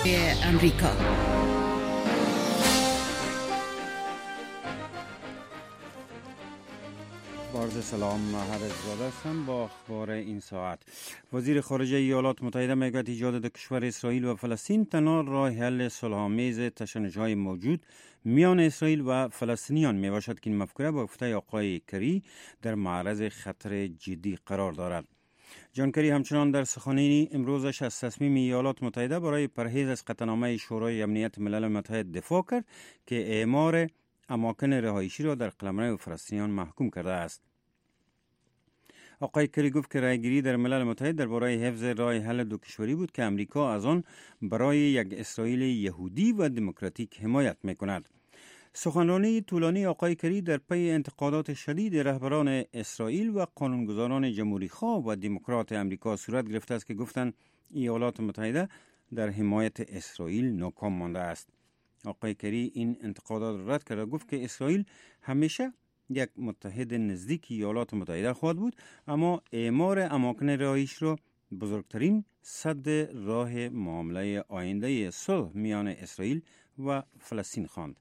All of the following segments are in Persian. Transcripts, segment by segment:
امریکا. عرض سلام، محمد زاده هستم با اخبار این ساعت. وزیر خارجه ایالات متحده میگوید ایجاد دو کشور اسرائیل و فلسطین تنها راه حل صلح‌آمیز تشنج‌های موجود میان اسرائیل و فلسطینیان می باشد که این مفکوره با گفته آقای کری در معرض خطر جدی قرار دارد. جان کری همچنان در سخنرانی امروزش از تصمیم ایالات متحده برای پرهیز از قطعنامه شورای امنیت ملل متحد دفاع کرد که اعمار اماکن رهایشی را در قلمرو فلسطینیان محکوم کرده است. آقای کری گفت که رأیگیری در ملل متحد درباره حفظ راه حل دو کشوری بود که امریکا از آن برای یک اسرائیل یهودی و دموکراتیک حمایت می‌کند. سخنرانی طولانی آقای کری در پی انتقادات شدید رهبران اسرائیل و قانونگذاران جمهوری‌خواه و دموکرات امریکا صورت گرفته است که گفتند ایالات متحده در حمایت اسرائیل ناکام مانده است. آقای کری این انتقادات را رد کرد و گفت که اسرائیل همیشه یک متحد نزدیک ایالات متحده خواهد بود، اما اعمار اماکن رهایش را بزرگترین سد راه معامله آینده صلح میان اسرائیل و فلسطین خواند.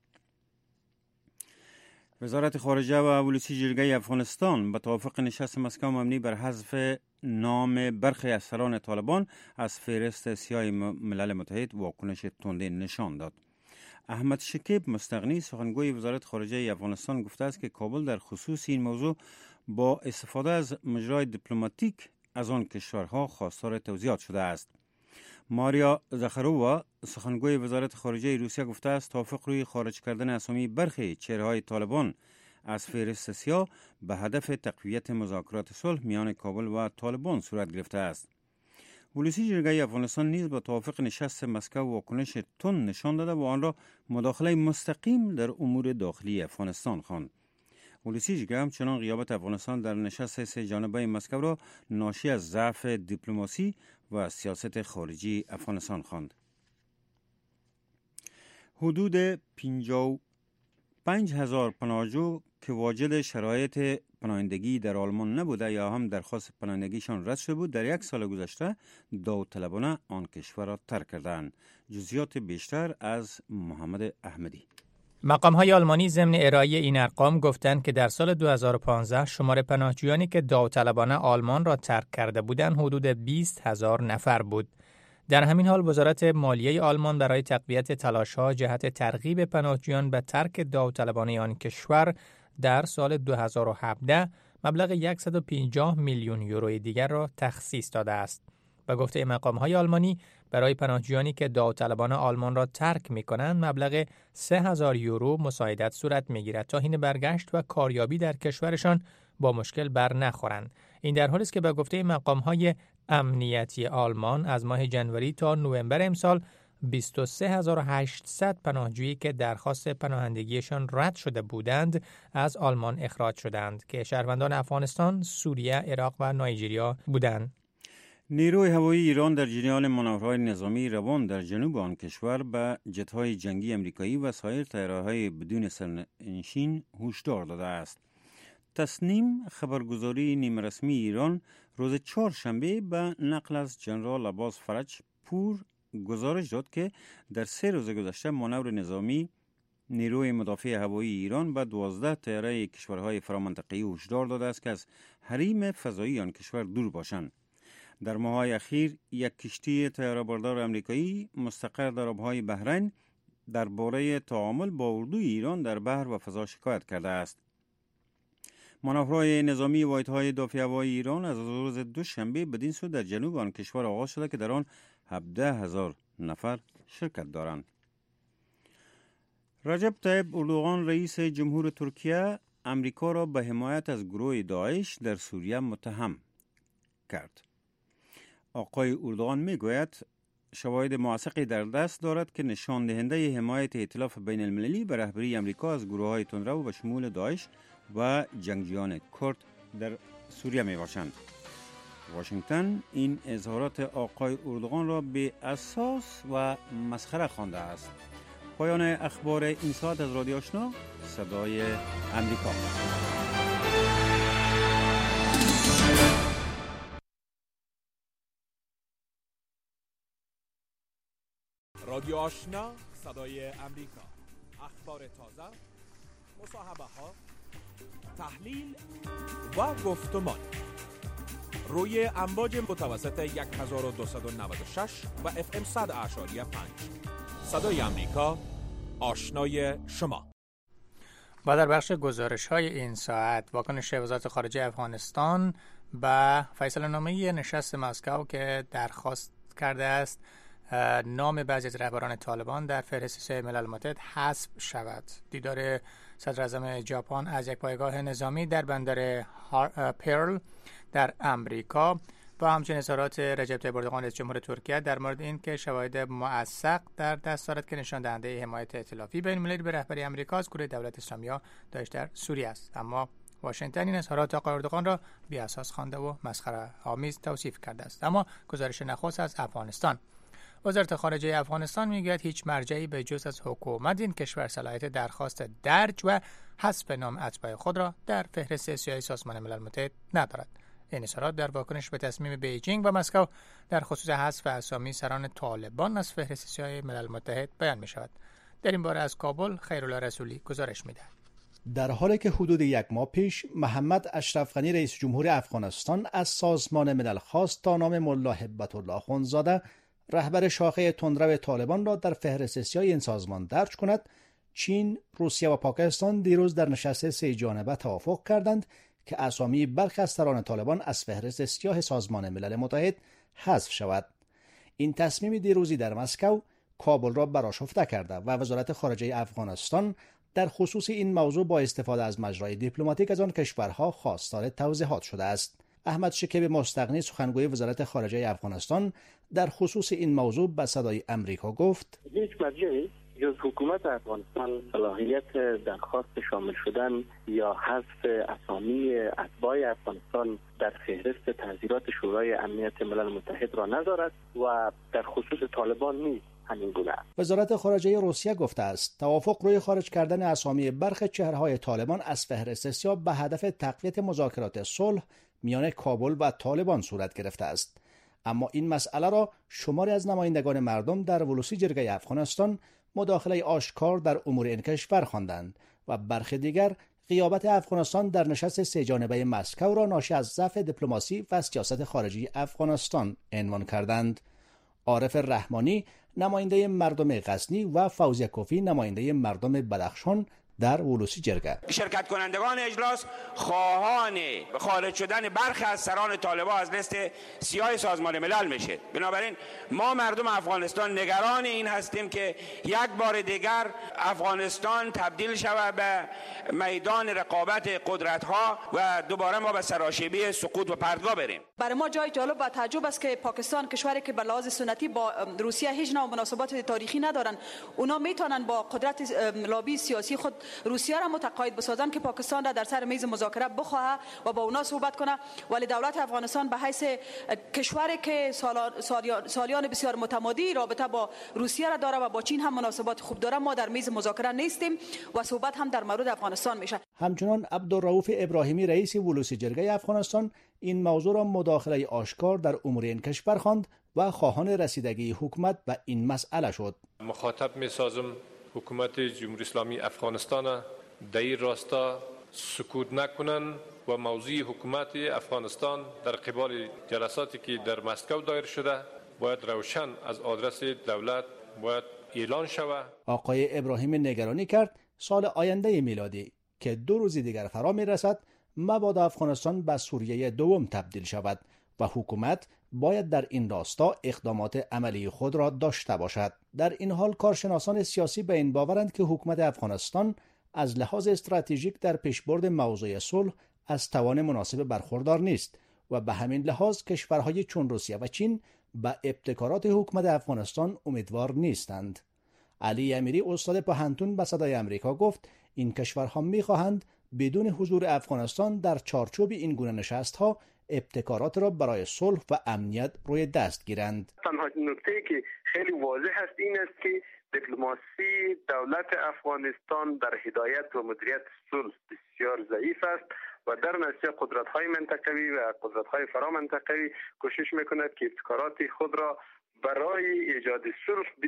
وزارت خارجه و پلیسی جرگه افغانستان به توافق نشست مسکو مبنی بر حذف نام برخی از سران طالبان از فهرست سیاه ملل متحد واکنش تنده نشان داد. احمد شکیب مستغنی سخنگوی وزارت خارجه افغانستان گفته است که کابل در خصوص این موضوع با استفاده از مجرای دیپلماتیک از آن کشورها خواستار توضیحات شده است. ماریا زخرووا سخنگوی وزارت خارجه روسیه گفته است توافق روی خارج کردن اسامی برخی چهره‌های طالبان از فهرست سیاه به هدف تقویت مذاکرات صلح میان کابل و طالبان صورت گرفته است. پلیسی جرگه افغانستان نیز با توافق نشست مسکو واکنش تند نشان داده و آن را مداخله مستقیم در امور داخلی افغانستان خواند. پلیسی جرگه همچنان غیابت افغانستان در نشست سه جانبه مسکو را ناشی از ضعف دیپلماسی و سیاست خارجی افغانستان خواند. حدود 55,000 پناهجو که واجد شرایط پناهندگی در آلمان نبوده یا هم درخواست پناهندگیشان رد شده بود در یک سال گذشته داوطلبانه آن کشور را ترک کردند. جزئیات بیشتر از محمد احمدی. مقام‌های آلمانی ضمن ارائه این ارقام گفتند که در سال 2015 شمار پناهجویانی که داوطلبانه آلمان را ترک کرده بودند حدود 20,000 نفر بود. در همین حال وزارت مالیه آلمان برای تقویت تلاش‌ها جهت ترغیب پناهجویان به ترک داوطلبانه آن کشور در سال 2017 مبلغ 150 میلیون یورو دیگر را تخصیص داده است. به گفته مقام‌های آلمانی برای پناهجویانی که داوطلبانه آلمان را ترک می‌کنند مبلغ 3,000 یورو مساعدت صورت می‌گیرد تا حین برگشت و کاریابی در کشورشان با مشکل بر نخورند. این در حالی است که به گفته مقام‌های امنیتی آلمان از ماه جنوری تا نوامبر امسال 23,800 پناهجویی که درخواست پناهندگیشان رد شده بودند از آلمان اخراج شدند که شهروندان افغانستان، سوریه، عراق و نایجریا بودند. نیروی هوایی ایران در جریان مانورهای نظامی روان در جنوب آن کشور به جت‌های جنگی امریکایی و سایر طیاره‌های بدون سرنشین هشدار داده است. تصنیم خبرگزاری نیمه رسمی ایران روز چهارشنبه به نقل از جنرال عباس فرج پور گزارش داد که در 3 روز گذشته مانور نظامی نیروی مدافع هوایی ایران به 12 طیاره کشورهای فرامنطقه‌ای هشدار داده است که از حریم فضایی آن کشور دور باشند. در ماه‌های اخیر یک کشتی طیاره‌بردار آمریکایی مستقر در آب‌های بحرین درباره تعامل با اردوی ایران در بحر و فضا شکایت کرده است. مانورهای نظامی واحدهای دفاع هوایی ایران از روز دوشنبه بدین سو در جنوب آن کشور آغاز شده که در آن 17,000 نفر شرکت دارند. رجب طیب اردوغان رئیس جمهور ترکیه امریکا را به حمایت از گروه داعش در سوریه متهم کرد. آقای اردوغان میگوید شواهد موثقی در دست دارد که نشان دهنده حمایت ائتلاف بین المللی به رهبری امریکا از گروه‌های تندرو به شمول داعش و جنگجویان کرد در سوریه می باشند. واشنگتن این اظهارات آقای اردوغان را به اساس و مسخره خوانده است. پایان اخبار این ساعت از رادیو آشنا صدای امریکا. رادیو آشنا، صدای امریکا، اخبار تازه، مصاحبه ها، تحلیل و گفتمان روی امواج متوسط 1296 و FM 100.5 صدای امریکا، آشنای شما. و در بخش گزارش‌های این ساعت، واکنش وزارت خارجه افغانستان به فیصله‌نامه نشست مسکو که درخواست کرده است نام بعضی از رهبران طالبان در فهرست سیاه ملل متحد حذف شود. دیدار صدر اعظم ژاپن از یک پایگاه نظامی در بندر پرل در امریکا و همچنین اظهارات رجب طیب اردوغان رئیس جمهور ترکیه در مورد این که شواهد موثق در دست دارد که نشان دهنده حمایت ائتلافی بین‌المللی به رهبری امریکا از گروه دولت اسلامی یا داعش در سوریه است. اما واشنگتن این اظهارات آقای اردوغان را بی اساس خوانده و مسخره آمیز توصیف کرده است. اما گزارش نخست از افغانستان. وزارت خارجه افغانستان میگوید هیچ مرجعی به جز از حکومت این کشور صلاحیت درخواست درج و حذف نام اتباع خود را در فهرست سیاه سازمان ملل متحد ندارد. این اظهارات در واکنش به تصمیم بیجینگ و مسکو در خصوص حذف اسامی سران طالبان از فهرست سیاه ملل متحد بیان می شود. در این باره از کابل خیرالله رسولی گزارش می دهد. در حالی که حدود یک ماه پیش محمد اشرف غنی رئیس جمهور افغانستان از سازمان ملل خواست تا نام ملا هبت الله اخوندزاده رهبر شاخه تندرو طالبان را در فهرست سیاه این سازمان درج کند، چین، روسیه و پاکستان دیروز در نشست سه جانبه توافق کردند که اسامی برخی از سران طالبان از فهرست سیاه سازمان ملل متحد حذف شود. این تصمیم دیروزی در مسکو کابل را برآشفته کرده و وزارت خارجه افغانستان در خصوص این موضوع با استفاده از مجرای دیپلماتیک از آن کشورها خواستار توضیحات شده است. احمد شکیب مستغنی سخنگوی وزارت خارجه افغانستان در خصوص این موضوع به صدای امریکا گفت: هیچ مرجعی جز حکومت افغانستان صلاحیت درخواست شامل شدن یا حذف اسامی اتباع افغانستان در فهرست تعزیرات شورای امنیت ملل متحد را ندارد و در خصوص طالبان نیز همین گونه است. وزارت خارجه روسیه گفته است توافق روی خارج کردن اسامی برخی چهره‌های طالبان از فهرست سیاه به هدف تقویت مذاکرات صلح میان کابل و طالبان صورت گرفته است. اما این مسئله را شماری از نمایندگان مردم در ولوسی جرگه افغانستان مداخله آشکار در امور این کشور خواندند و برخی دیگر غیابت افغانستان در نشست سه جانبه مسکو را ناشی از ضعف دیپلماسی و سیاست خارجی افغانستان عنوان کردند. عارف رحمانی نماینده مردم غزنی و فوزیه کوفی نماینده مردم بدخشان در ولوسی جرگه شرکت کنندگان اجلاس خواهان خارج شدن برخی از سران طالبان از لیست سیاه سازمان ملل میشه. بنابراین ما مردم افغانستان نگران این هستیم که یک بار دیگر افغانستان تبدیل شود به میدان رقابت قدرت‌ها و دوباره ما به سراشیبی سقوط و پرتگاه بریم. برای ما جای جالب و تعجب است که پاکستان، کشوری که به لحاظ سنتی با روسیه هیچ نوع مناسبات تاریخی ندارن، اونا میتونن با قدرت لابی سیاسی خود روسیه را متقاعد بسازن که پاکستان را در سر میز مذاکره بخواه و با اونا صحبت کنه، ولی دولت افغانستان به حیث کشوری که سالیان بسیار متمادی رابطه با روسیه را داره و با چین هم مناسبات خوب داره، ما در میز مذاکره نیستیم و صحبت هم در مورد افغانستان میشه. همچنان عبدالرؤوف ابراهیمی رئیس ولوسی جرگه افغانستان این موضوع را مداخله آشکار در امور این کشور خواند و خواهان رسیدگی حکومت به این مسئله شد. مخاطب می‌سازم حکومت جمهوری اسلامی افغانستان در این راستا سکوت نکنن و موضوع حکومت افغانستان در قبال جلساتی که در مسکو دایر شده باید روشن از آدرس دولت باید اعلان شود. آقای ابراهیم نگرانی کرد سال آینده میلادی که 2 روز دیگر فرا میرسد مبادا افغانستان به سوریه دوم تبدیل شود و حکومت باید در این راستا اقدامات عملی خود را داشته باشد. در این حال کارشناسان سیاسی به این باورند که حکومت افغانستان از لحاظ استراتژیک در پیشبرد موضوع صلح از توان مناسب برخوردار نیست و به همین لحاظ کشورهای چون روسیه و چین به ابتکارات حکومت افغانستان امیدوار نیستند. علی امیری استاد پوهنتون به صدای امریکا گفت این کشورها می‌خواهند بدون حضور افغانستان در چارچوب این گونه نشست‌ها ابتکارات را برای صلح و امنیت روی دست گیرند. تنها نکته‌ای که خیلی واضح است این است که دیپلماسی دولت افغانستان در هدایت و مدیریت صلح بسیار ضعیف است و در نتیجه قدرت‌های منطقوی و قدرت‌های فرامنطقوی کوشش می‌کند که ابتکارات خود را برای ایجاد صلح